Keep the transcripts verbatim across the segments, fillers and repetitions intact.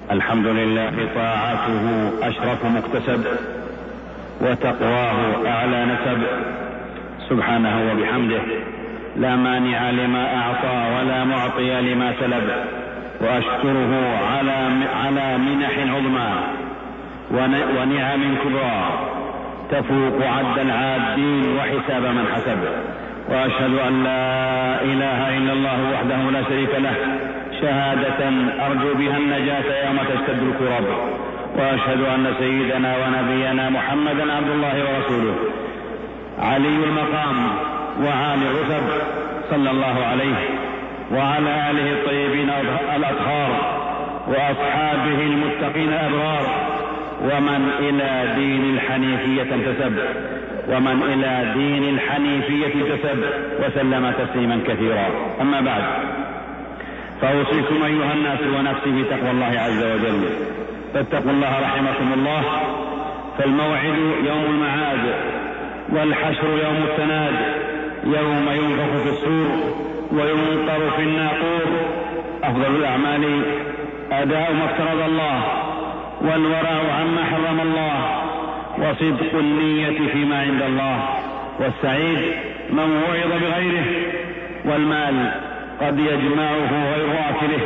الحمد لله طاعته أشرف مكتسب، وتقواه أعلى نسب، سبحانه وبحمده، لا مانع لما أعطى ولا معطي لما سلب، وأشكره على على منح عظمى ونعم كبرى تفوق عد العادين وحساب من حسب، وأشهد أن لا إله إلا الله وحده لا شريك له شهادة أرجو بها النجاة يوم تشتد الكرب، وأشهد أن سيدنا ونبينا محمدا عبد الله ورسوله علي المقام وعالي الرتب صلى الله عليه وعلى آله الطيبين الأطهار وأصحابه المتقين الأبرار، ومن إلى دين الحنيفية انتسب ومن إلى دين الحنيفية انتسب وسلم تسليما كثيرا. أما بعد، فأوصيكم أيها الناس ونفسي بتقوى الله عز وجل، فاتقوا الله رحمكم الله، فالموعد يوم المعاد، والحشر يوم التناد، يوم ينفخ في الصور وينقر في الناقور. أفضل الأعمال أداء ما افترض الله، والورع عما حرم الله، وصدق النية فيما عند الله، والسعيد من وعظ بغيره، والمال قد يجمعه غير آكله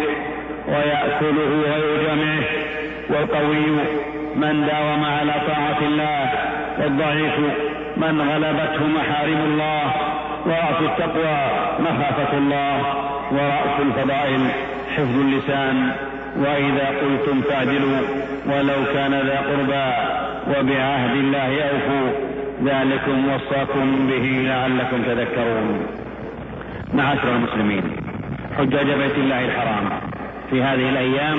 ويأكله غير جامعه، والقوي من داوم على طاعة الله، والضعيف من غلبته محارم الله، ورأس التقوى مخافة الله، ورأس الفضائل حفظ اللسان، وإذا قلتم فاعدلوا ولو كان ذا قربى، وبعهد الله أوفوا، ذلكم وصاكم به لعلكم تذكرون. معاشر المسلمين، حجاج بيت الله الحرام، في هذه الأيام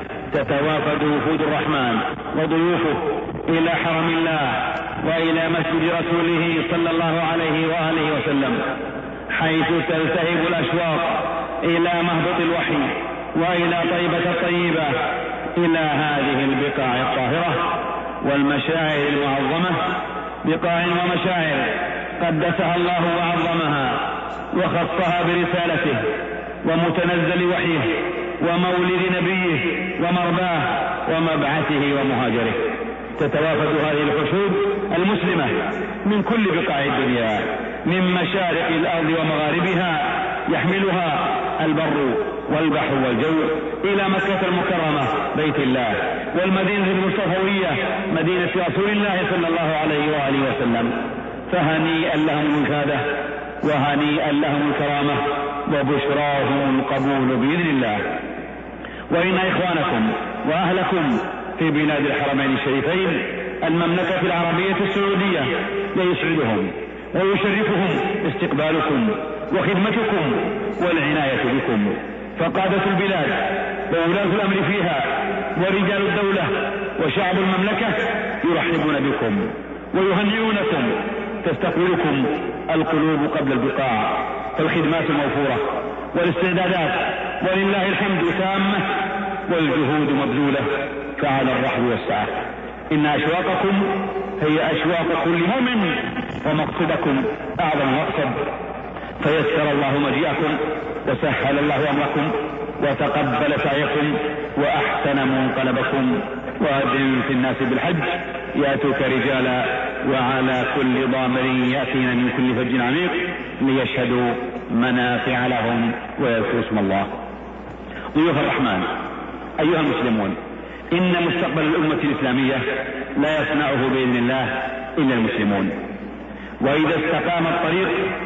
تتوافد وفود الرحمن وضيوفه إلى حرم الله وإلى مسجد رسوله صلى الله عليه وآله وسلم، حيث تلتهب الأشواق إلى مهبط الوحي وإلى طيبة الطيبة، إلى هذه البقاع الطاهرة والمشاعر المعظمة، بقاع ومشاعر قدسها الله وعظمها وخصها برسالته ومتنزل وحيه ومولد نبيه ومرباه ومبعثه ومهاجره. تتوافد هذه الحشود المسلمة من كل بقاع الدنيا، من مشارق الأرض ومغاربها، يحملها البر والبحر والجو إلى مكة المكرمة بيت الله، والمدينة المصطفوية مدينة رسول الله صلى الله عليه وآله وسلم. فهنيئا لهم الوفادة، وهنيئا لهم الكرامة، وبشراهم القبول بإذن الله. وإن إخوانكم وأهلكم في بلاد الحرمين الشريفين المملكة العربية السعودية ليسعدهم ويشرفهم استقبالكم وخدمتكم والعناية بكم، فقادة البلاد وولاة الأمر فيها ورجال الدولة وشعب المملكة يرحبون بكم ويهنئونكم، تستقبلكم القلوب قبل البقاع، فالخدمات موفورة والاستعدادات ولله الحمد تامة، والجهود مبذولة، فعلى الرحب والسعة. إن أشواقكم هي أشواق كل مؤمن، ومقصدكم أعظم مقصد، فيسر الله مجيئكم وسهل الله أمركم وتقبل سعيكم وأحسن منقلبكم، وأذن في الناس بالحج يأتوك رجالا وعلى كل ضامر يأتين من كل فج عميق ليشهدوا منافع لهم ويذكروا اسم الله. ضيوف الرحمن أيها المسلمون، إن مستقبل الأمة الإسلامية لا يصنعه بإذن الله إلا المسلمون، وإذا استقام الطريق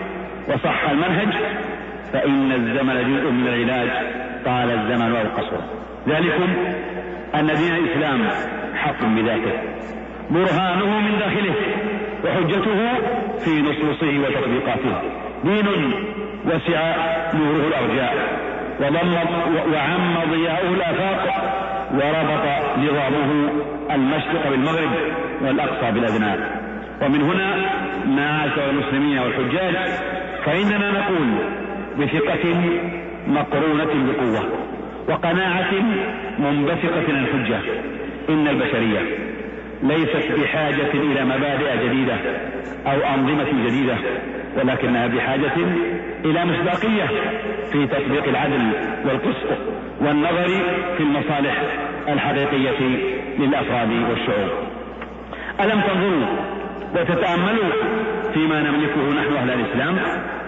وصح المنهج فإن الزمن جزء من العلاج، طال الزمن أو قصر. ذلكم أن دين الإسلام حق بذاته، برهانه من داخله، وحجته في نصوصه وتطبيقاته. دين وسع نوره الأرجاء، وضم وعم ضياؤه الآفاق، وربط نظامه المشرق بالمغرب والأقصى بالأدنى. ومن هنا معاشر المسلمين والحجاج، فإننا نقول بثقة مقرونة بقوة وقناعة منبثقة عن الحجة إن البشرية ليست بحاجة إلى مبادئ جديدة أو أنظمة جديدة، ولكنها بحاجة إلى مصداقية في تطبيق العدل والقسط والنظر في المصالح الحقيقية للأفراد والشعوب. ألم تنظروا وتتأملوا فيما نملكه نحن أهل الإسلام،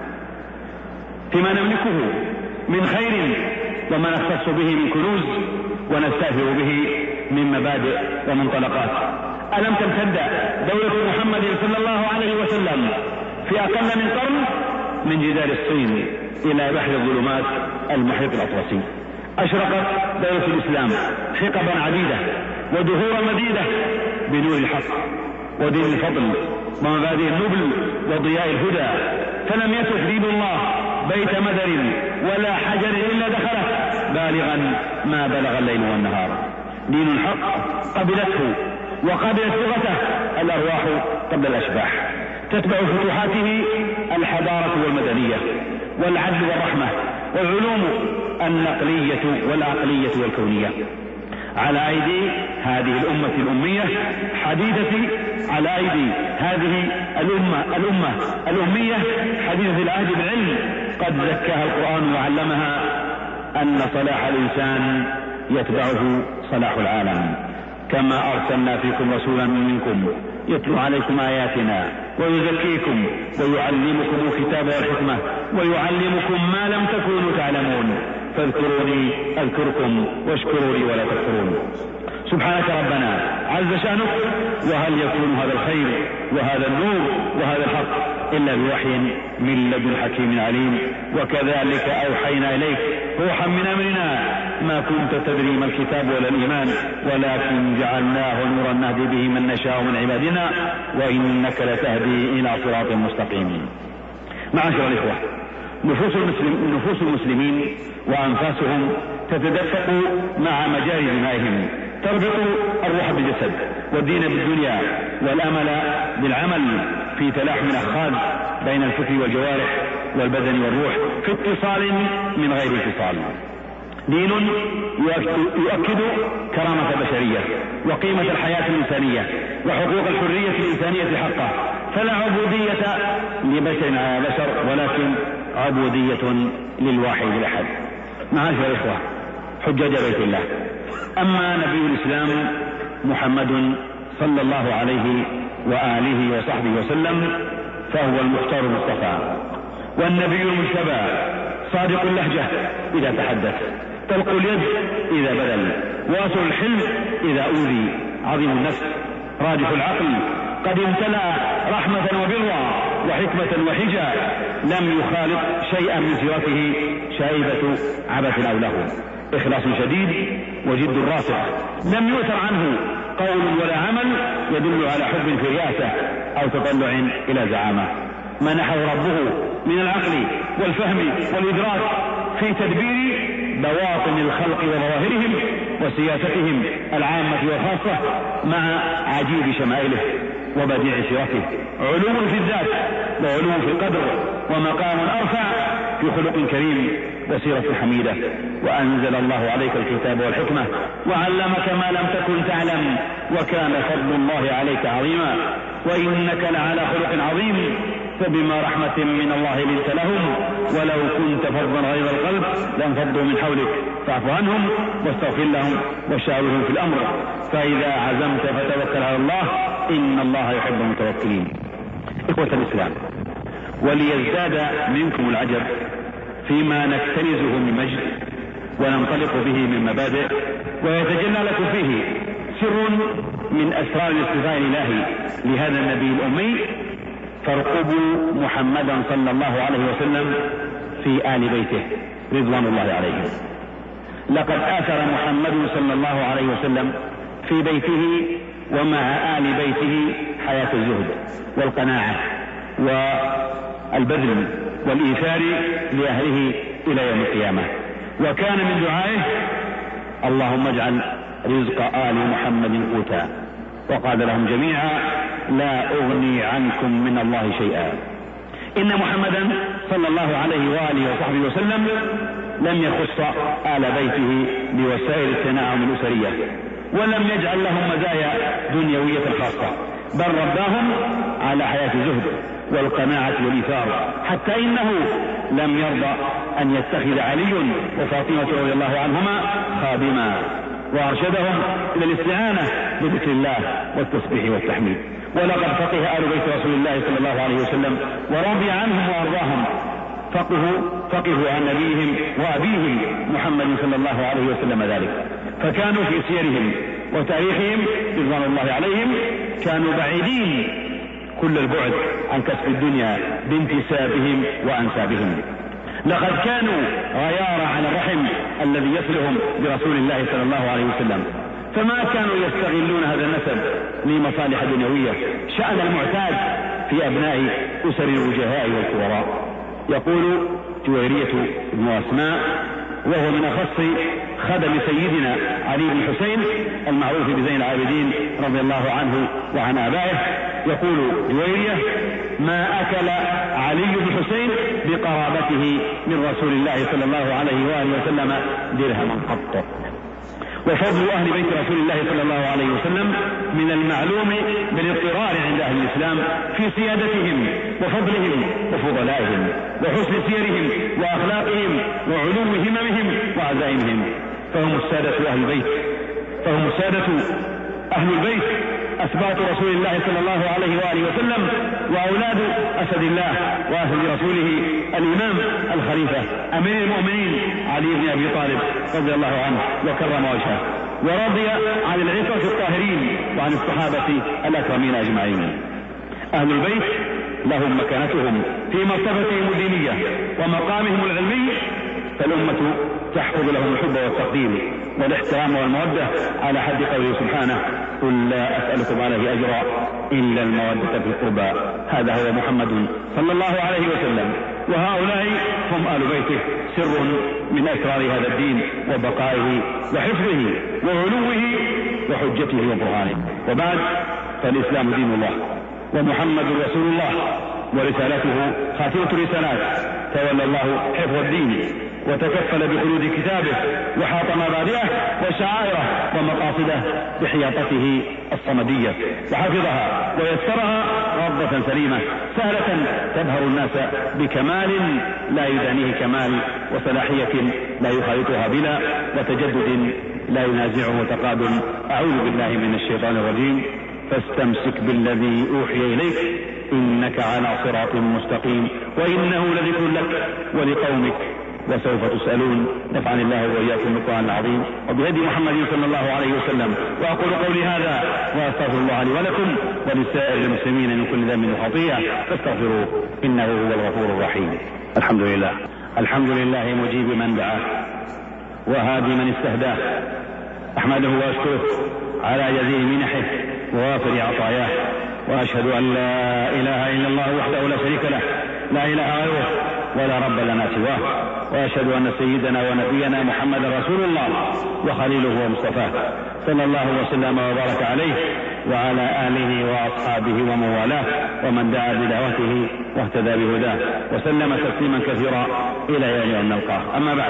فيما نملكه من خير وما نختص به من كنوز ونستأثر به من مبادئ ومنطلقات. ألم تمتد دولة محمد صلى الله عليه وسلم في أقل من قرن من جدار الصين إلى بحر الظلمات المحيط الأطلسي. أشرقت دولة الإسلام حقبا عديدة ودهورا مديدة بنور الحق ودين الفضل ومبادئ النبل وضياء الهدى، فلم يترك دين الله بيت مدر ولا حجر إلا دخله بالغا ما بلغ الليل والنهار. دين الحق قبلته وقبلت لغته الأرواح قبل الأشباح، تتبع فتوحاته الحضارة والمدنية والعدل والرحمة والعلوم النقلية والعقلية والكونية على أيدي هذه الأمة الأمية حديثة على أيدي هذه الأمة الأمة الأمية حديثة العهد بالعلم، قد زكاها القرآن وعلمها أن صلاح الإنسان يتبعه صلاح العالم. كما أرسلنا فيكم رسولا منكم يتلو عليكم آياتنا ويزكيكم ويعلمكم الكتاب والحكمة ويعلمكم ما لم تكونوا تعلمون فاذكروني أذكركم واشكروا لي ولا تكفرون. سبحانك ربنا عز شأنك، وهل يكون هذا الخير وهذا النور وهذا الحق إلا بوحي من لدن حكيم عليم؟ وكذلك أوحينا إليك روحا من أمرنا ما كنت تدري ما الكتاب ولا الإيمان ولكن جعلناه نورا نهدي به من نشاء من عبادنا وإنك لتهدي إلى صراط مستقيم. معاشر الإخوة، نفوس, المسلم نفوس المسلمين وأنفاسهم تتدفق مع مجاري دمائهم، تربط الروح بالجسد والدين بالدنيا والأمل بالعمل في تلاحم الأخاذ بين الفكر والجوارح والبدن والروح في اتصال من غير انفصال. دين يؤكد كرامة البشرية وقيمة الحياة الإنسانية وحقوق الحرية الإنسانية حقه، فلا عبودية لبشر على بشر ولكن عبودية للواحد الأحد. معاشر الإخوة حجاج بيت الله، أما نبي الإسلام محمد صلى الله عليه وآله وصحبه وسلم فهو المختار المصطفى والنبي المجتبى، صادق اللهجة إذا تحدث، طلق اليد إذا بذل، واصل الحلم إذا أوذي، عظيم النفس، رادف العقل، قد امتلأ رحمة وبرا وحكمة وحجة، لم يخالط شيئا من سيرته شائبة عبث أو له، إخلاص شديد وجد راسخ، لم يؤثر عنه قول ولا عمل يدل على حب في رياسة أو تطلع إلى زعامة. منحه ربه من العقل والفهم والإدراك في تدبير بواطن الخلق وظواهرهم وسياستهم العامة والخاصة مع عجيب شمائله وبديع سيرته، علو في الذات وعلو في القدر ومقام أرفع في خلق كريم وسيرة حميدة. وأنزل الله عليك الكتاب والحكمة وعلمك ما لم تكن تعلم وكان فضل الله عليك عظيما وإنك لعلى خلق عظيم. فبما رحمة من الله لنت لهم ولو كنت فظا غليظ القلب لانفضوا من حولك فاعف عنهم واستغفر لهم وشاورهم في الأمر فإذا عزمت فتوكل على الله إن الله يحب المتوكلين. إخوة الإسلام، وليزداد منكم العجب فيما نكتنزه من مجد وننطلق به من مبادئ ويتجلى لكم فيه سر من أسرار الاصطفاء الإلهي لهذا النبي الأمي، فارقبوا محمدا صلى الله عليه وسلم في آل بيته رضوان الله عليهم. لقد آثر محمد صلى الله عليه وسلم في بيته ومع آل بيته حياة الزهد والقناعة والبذل والإيثار لأهله إلى يوم القيامة، وكان من دعائه اللهم اجعل رزق آل محمد قوتا، وقال لهم جميعا لا أغني عنكم من الله شيئا. إن محمدا صلى الله عليه وآله وصحبه وسلم لم يخص آل بيته بوسائل التناعم الأسرية ولم يجعل لهم مزايا دنيوية خاصة، بل رباهم على حياة الزهد والقناعة والإيثار، حتى إنه لم يرضى أن يتخذ علي وفاطمة رضي الله عنهما خادما وأرشدهم إلى الاستعانة بذكر الله والتسبيح والتحميد. ولقد فقه آل بيت رسول الله صلى الله عليه وسلم ورضي عنهم وأرضاهم، فقهوا فقهوا عن نبيهم وأبيهم محمد صلى الله عليه وسلم ذلك، فكانوا في سيرهم وتاريخهم رضوان الله عليهم كانوا بعيدين كل البعد عن كسب الدنيا بانتسابهم وأنسابهم. لقد كانوا غيار على الرحم الذي يصلهم برسول الله صلى الله عليه وسلم، فما كانوا يستغلون هذا النسب لمصالح دنيوية شأن المعتاد في أبناء أسر الوجهاء والكبراء. يقول جويرية بن أسماء وهو من أخص خدم سيدنا علي بن حسين المعروف بزين العابدين رضي الله عنه وعن آبائه، يقول جويرية: ما أكل علي بن حسين بقرابته من رسول الله صلى الله عليه وآله وسلم درهما قط. وفضل أهل بيت رسول الله صلى الله عليه وسلم من المعلوم بالاضطرار عند أهل الإسلام في سيادتهم وفضلهم وفضلائهم وحسن سيرهم وأخلاقهم وعلو هممهم وعزائمهم، فهم السادة أهل البيت فهم السادة أهل البيت أسباط رسول الله صلى الله عليه وآله وسلم وأولاد أسد الله وأسد رسوله الإمام الخليفة أمير المؤمنين علي بن أبي طالب رضي الله عنه وكرم وجهه، ورضي عن العترة الطاهرين وعن الصحابة الأكرمين أجمعين. أهل البيت لهم مكانتهم في مرتبتهم الدينية ومقامهم العلمي، فالأمة تحفظ لهم الحب والتقدير والاحترام والمودة على حد قوله سبحانه: قل لا أسألكم عليه أجرا إلا المودة في القربى. هذا هو محمد صلى الله عليه وسلم، وهؤلاء هم آل بيته، سر من أسرار هذا الدين وبقائه وحفظه وعلوه وحجته وبرهانه. وبعد، فالإسلام دين الله ومحمد رسول الله ورسالته خاتمة الرسالات. تولى الله حفظ الدين وتكفل بخلود كتابه وحاط مبادئه وشعائره ومقاصده بحياطته الصمدية، وحفظها ويسرها رضة سليمة سهلة تبهر الناس بكمال لا يدانيه كمال، وصلاحية لا يخالطها بلا، وتجدد لا ينازعه تقادم. أعوذ بالله من الشيطان الرجيم. فاستمسك بالذي أوحي إليك إنك على صراط مستقيم وإنه لذكر لك ولقومك وسوف تسألون. نفعني الله وإياكم بالقرآن العظيم وبهدي محمد صلى الله عليه وسلم. وأقول قولي هذا وأستغفر الله لي ولكم ولسائر المسلمين من كل ذنب وخطيئة فاستغفروه إنه هو الغفور الرحيم. الحمد لله الحمد لله مجيب من دعاه وهادي من استهداه، أحمده وأشكره على جزيل منحه ووافر عطاياه، وأشهد أن لا إله إلا الله وحده لا شريك له لا إله غيره ولا رب لنا سواه، وأشهد أن سيدنا ونبينا محمد رسول الله وخليله ومصطفاه صلى الله وسلم وبارك عليه وعلى آله وأصحابه ومن والاه ومن دعا بدعوته واهتدى بهداه وسلم تسليما كثيرا إلى يوم أن نلقاه. أما بعد،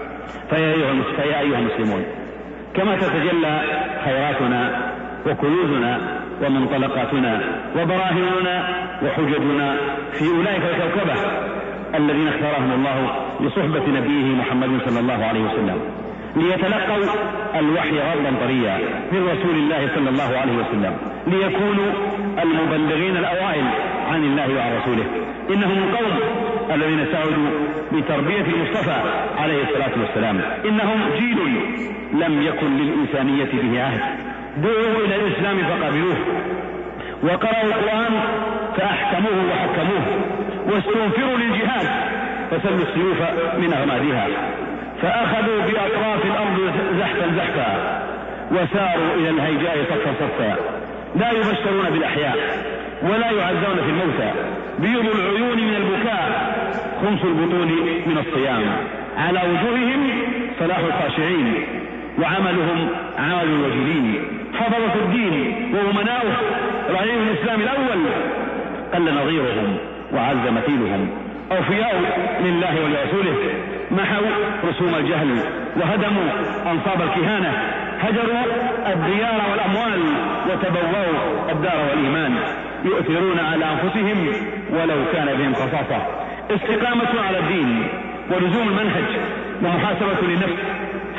فيا أيها المسلمون، كما تتجلى خيراتنا وكنوزنا ومنطلقاتنا وبراهيننا وحججنا في أولئك الكوكبة الذين اختارهم الله لصحبة نبيه محمد صلى الله عليه وسلم ليتلقوا الوحي غضا طريا من رسول الله صلى الله عليه وسلم، ليكونوا المبلغين الأوائل عن الله وعن رسوله. إنهم القوم الذين سعدوا بتربية المصطفى عليه الصلاة والسلام. إنهم جيل لم يكن للإنسانية به عهد، دعوا إلى الإسلام فقبلوه، وقرأوا القرآن فأحكموه وحكموه، واستنفروا للجهاد فسلوا السيوف من أغمادها، فأخذوا بأطراف الأرض زحفا زحفا وساروا إلى الهيجاء صفا صفا، لا يبشرون بالأحياء ولا يعزون في الموتى، بيض العيون من البكاء، خمس البطون من الصيام، على وجوههم صلاح الخاشعين وعملهم عمل الوجلين، حفظة الدين وأمناؤه رعيل الإسلام الأول قل نظيرهم وعز مثيلهم، أوفياء لله ولرسوله، محوا رسوم الجهل وهدموا أنصاب الكهانة، هجروا الديار والأموال وتبوأوا الدار والإيمان، يؤثرون على أنفسهم ولو كان بهم خصاصة. استقامة على الدين ولزوم المنهج ومحاسبة للنفس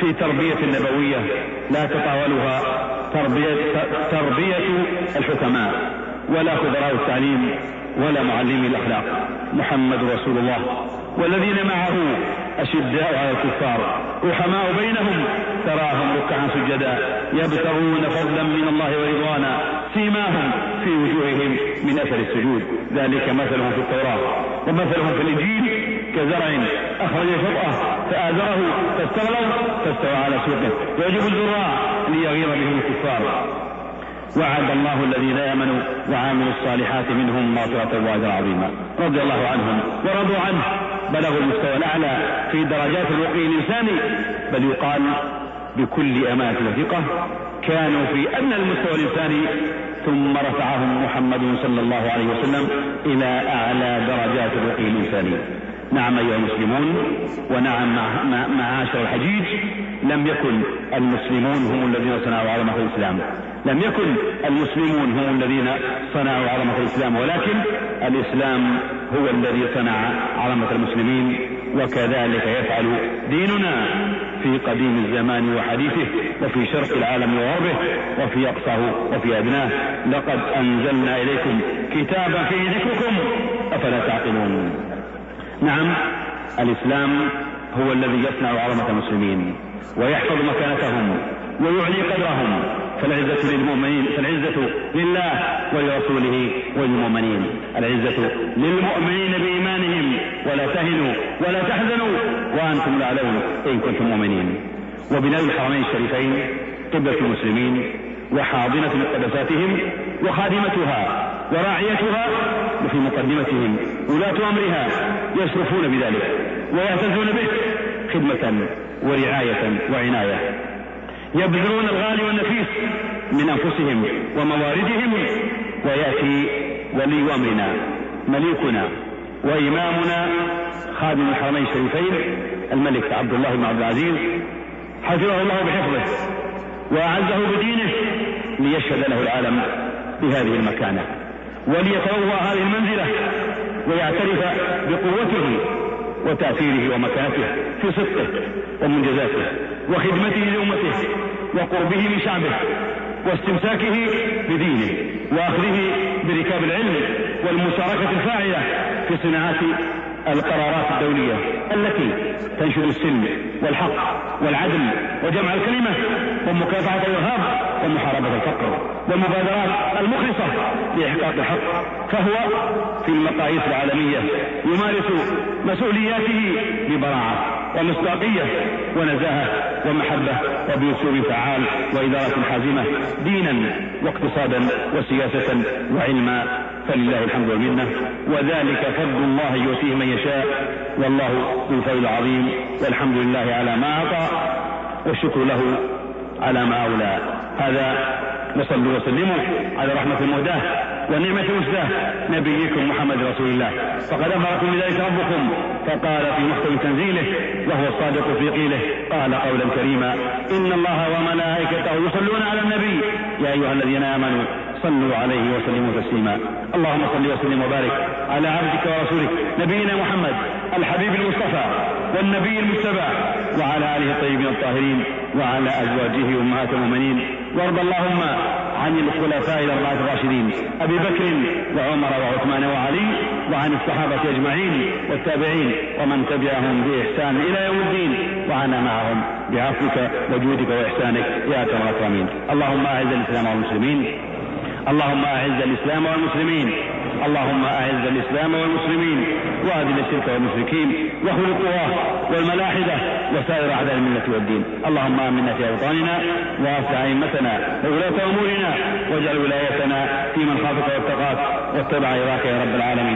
في تربية النبوية لا تطاولها تربية, تربية الحكماء ولا خبراء التعليم ولا معلمي الأخلاق. محمد رسول الله والذين معه أشداء على الكفار رحماء بينهم تراهم ركعا سجدا يبتغون فضلا من الله ورضوانا سيماهم في وجوههم من أثر السجود ذلك مثلهم في التوراة ومثلهم في الإنجيل كزرع أخرج شطأه فآزره فاستغلظ فاستوى على سوقه يعجب الزراع ليغيظ بهم الكفار. وعد الله الذين آمنوا وعاملوا الصالحات منهم مغفرة وأجرا عظيما رضي الله عنهم ورضوا عنه بلغوا المستوى الأعلى في درجات الرقي الإنساني بل يقال بكل أمانة وثقة كانوا في أدنى المستوى الإنساني ثم رفعهم محمد صلى الله عليه وسلم إلى أعلى درجات الرقي الإنساني. نعم أيها المسلمون ونعم معاشر الحجيج لم يكن المسلمون هم الذين صنعوا عظمة الإسلام لم يكن المسلمون هم الذين صنعوا عظمة الإسلام ولكن الإسلام هو الذي صنع عظمة المسلمين وكذلك يفعل ديننا في قديم الزمان وحديثه وفي شرق العالم وغربه وفي أقصاه وفي أدناه. لقد أنزلنا إليكم كتابا فيه ذكركم أفلا تعقلون. نعم الإسلام هو الذي يصنع عظمة المسلمين ويحفظ مكانتهم ويعلي قدرهم فالعزة للمؤمنين فالعزة لله ولرسوله وللمؤمنين. العزة للمؤمنين بإيمانهم ولا تهنوا ولا تحزنوا وأنتم الأعلون إن كنتم مؤمنين. وبناء الحرمين الشريفين قبلة المسلمين وحاضنة مقدساتهم وخادمتها وراعيتها وفي مقدمتهم ولاة أمرها يشرفون بذلك ويهتزون به خدمة ورعاية وعناية يبذلون الغالي والنفيس من أنفسهم ومواردهم. ويأتي ولي أمرنا مليكنا وإمامنا خادم الحرمين الشريفين الملك عبد الله بن عبد العزيز حفظه الله بحفظه وأعزه بدينه ليشهد له العالم بهذه المكانة وليتبوأ هذه المنزلة ويعترف بقوته وتأثيره ومكانته في صدقه ومنجزاته وخدمته لأمته وقربه من شعبه واستمساكه بدينه وأخذه بركاب العلم والمشاركة الفاعلة في صناعة القرارات الدولية التي تنشر السلم والحق والعدل وجمع الكلمة ومكافحة الإرهاب ومحاربة الفقر والمبادرات المخلصة لإحقاق الحق. فهو في المقاييس العالمية يمارس مسؤولياته ببراعة ومصداقية ونزاهة ومحبة وبأسلوب فعال وإدارة حازمة دينا واقتصادا وسياسة وعلما فلله الحمد والمنة. وذلك فضل الله يؤتيه من يشاء والله ذو الفضل العظيم والحمد لله على ما أعطى والشكر له على ما أولى. هذا وصلوا وسلموا على رحمة المهداة ونعمة المسداة نبيكم محمد رسول الله فقد أمركم بذلك ربكم فقال في محكم تنزيله وهو الصادق في قيله قال قولا كريما إن الله وملائكته يصلون على النبي يا أيها الذين آمنوا صلوا عليه وسلموا تسليما. اللهم صل وسلم وبارك على عبدك ورسولك نبينا محمد الحبيب المصطفى والنبي المجتبى وعلى آله الطيبين الطاهرين وعلى أزواجه أمهات المؤمنين. وارض اللهم عن الخلفاء الأربعة الراشدين أبي بكر وعمر وعثمان وعلي وعن الصحابة أجمعين والتابعين ومن تبعهم بإحسان إلى يوم الدين وعنا معهم بعفوك وجودك وإحسانك يا أكرم الأكرمين. اللهم أعز الإسلام والمسلمين اللهم أعز الإسلام والمسلمين اللهم أعز الإسلام والمسلمين وأذل الشرك والمشركين وخلقها والملاحدة وسائر أعداء الملة والدين. اللهم آمنا في أوطاننا وأصلح أئمتنا وولاة أمورنا واجعل ولايتنا في من خافك واتقاك واتبع رضاك يا رب العالمين.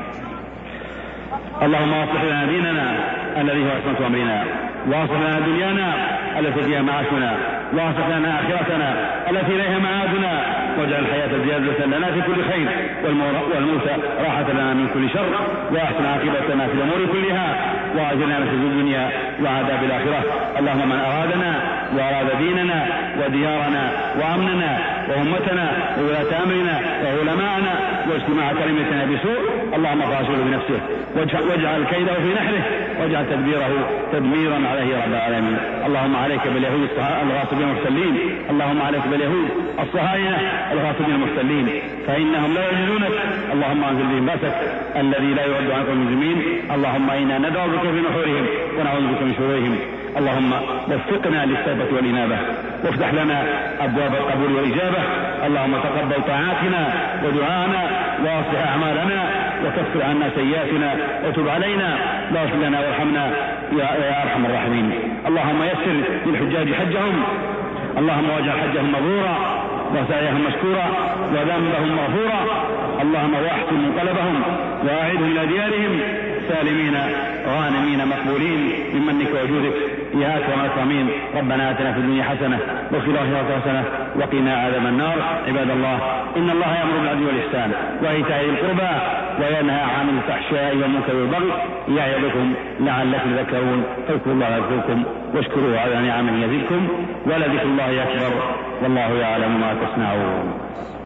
اللهم اصلح لنا ديننا الذي هو عصمة أمرنا واصلح لنا دنيانا التي فيها معاشنا واصلح لنا آخرتنا التي إليها معادنا واجعل الحياة زيادة لنا في كل خير والموت راحة لنا من كل شر وأحسن عاقبتنا في الأمور كلها وأجرنا من خزي الدنيا وعذاب الآخرة. اللهم من أرادنا وأراد ديننا وديارنا وأمننا وأمتنا وولاة أمرنا وعلماءنا واجتماع كلمتنا بسوء اللهم فاشغله بنفسه واجعل كيده في نحره واجعل تدبيره تدميرا عليه يا رب العالمين. اللهم عليك باليهود الغاصبين المحتلين، اللهم عليك باليهود الصهاينة الغاصبين المحتلين فإنهم لا يعجزونك. اللهم أنزل بهم بأسك الذي لا يرد عن المجرمين. اللهم إنا ندعو بك في نحورهم ونعوذ بك من شرورهم. اللهم وفقنا للتوبة والإنابة، وافتح لنا أبواب القبول والإجابة. اللهم تقبل طاعاتنا ودعاءنا واصلح أعمالنا وكفر عنا سيئاتنا وتب علينا واغفر لنا وارحمنا يا أرحم الراحمين. اللهم يسر للحجاج حجهم، اللهم واجعل حجهم مبرورا وسعيهم مشكورا وذنبهم مغفورا. اللهم واحسن منقلبهم واعدهم إلى ديارهم سالمين غانمين مقبولين بمنك وجودك يا أكرم الأكرمين. ربنا آتنا في الدنيا حسنة وفي الآخرة حسنة وقنا عذاب النار. عباد الله، إن الله يأمر بالعدل والإحسان وإيتاء ذي القربى وينهى عن الفحشاء والمنكر والبغي يعظكم لعلكم تذكرون. فاذكروا الله يذكركم واشكروه على نعمه يزدكم ولذكر الله أكبر والله يعلم ما تصنعون.